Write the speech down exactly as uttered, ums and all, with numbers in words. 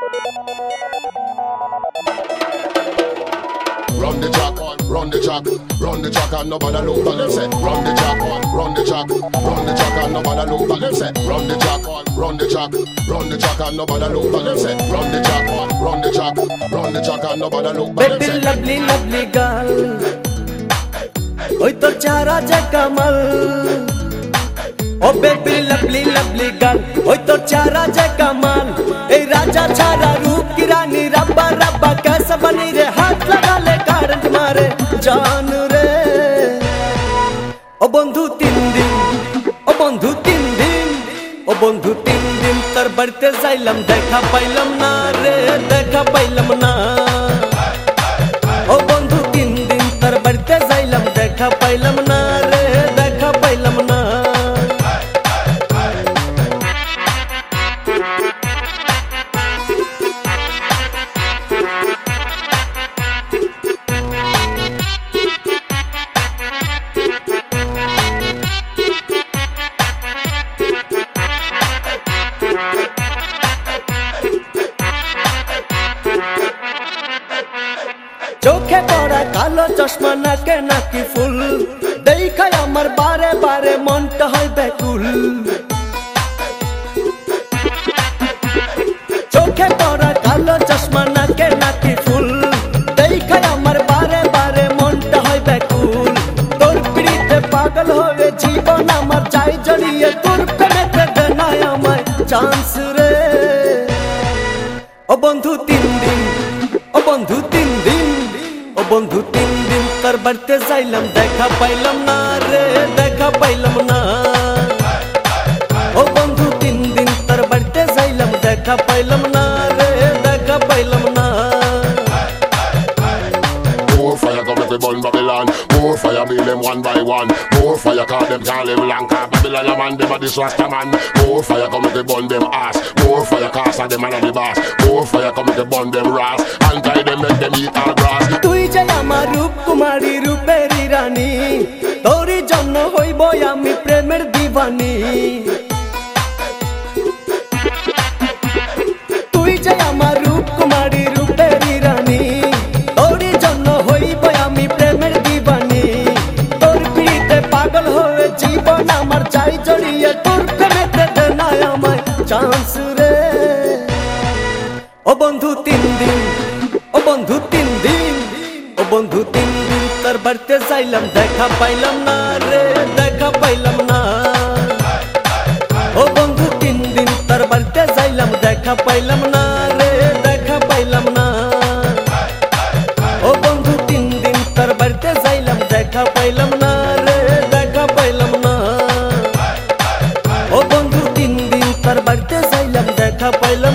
Run the track, run the track, run the track and nobody look at them say. Run the track, run the track, run the track and nobody look at them say. Run the track, run the track, run the track and nobody look at them say. Run the track, run the track, run the track and nobody look at them say. Baby lovely lovely girl, ওই তো চেহারা যে কামাল। ও baby lovely lovely গাল, ওই তো চেহারা যে কামাল। এই রাজা ছাড়া রূপ কি রানী, রাব্বা রাব্বা कैसे बनी रे, हाथ लगा ले करंट मारे जान रे। ও বন্ধু তিন দিন, ও বন্ধু তিন দিন, ও বন্ধু তিন দিন তোর বাড়িতে যাইলাম, দেখা পাইলাম না রে, দেখা পাইলাম না। ও বন্ধু তিন দিন তোর বাড়িতে যাইলাম, দেখা পাইলাম না রে, দেখা পাইলাম না। চোখে পড়া কালো চশমা, নাকে নাকি ফুল, দেখায় আমার বারে বারে মনটা হয় ব্যাকুল। চোখে পড়া কালো চশমা, নাকে নাকি ফুল, দেখায় আমার বারে বারে মনটা হয় ব্যাকুল। তোর পিড়িতে পাগল হয়ে জীবন আমার চাই জড়িয়ে, তোর প্রেমেতে দে না আমায় চান্স রে। ও বন্ধু তিন দিন, ও বন্ধু তিন দিন, ও বন্ধু তিন দিন তোর বাড়িতে যাইলাম, দেখা পাইলাম না রে, দেখা পাইলাম না। ও বন্ধু তিন দিন তোর বাড়িতে যাইলাম, দেখা পাইলাম না রে, দেখা পাইলাম না। More fire come if we burn Babylon. More fire mean them one by one. More fire call them can't live long, cause Babylon a man them a this rasta man. More fire come if we burn them ass. More fire cause them man a the boss. More fire come if we burn them ras, and tie them make them eat all grass. তুই যে আমার রূপ কুমারী, রূপেরই রানী, তোরই জন্য হইব আমি প্রেমের দিবানী। তুই যে আমার রূপ কুমারী, রূপেরই রানী, তোরই জন্য হইব আমি প্রেমের দিবানী। তোর পিড়িতে পাগল হয়ে জীবন আমার চাই জড়িয়ে, তোর প্রেমেতে দে না আমায় চান্স রে। ও বন্ধু তিন দিন, ও বন্ধু তিন দিন, ও বন্ধু তিন দিন তোর বাড়িতে যাইলাম, দেখা পাইলাম না রে, দেখা পাইলাম না। ও বন্ধু তিন দিন তোর বাড়িতে যাইলাম, দেখা পাইলাম না রে, দেখা পাইলাম না। ও বন্ধু তিন দিন তোর বাড়িতে যাইলাম, দেখা পাইলাম না রে, দেখা পাইলাম না। ও বন্ধু তিন দিন তোর বাড়িতে যাইলাম, দেখা পাইলাম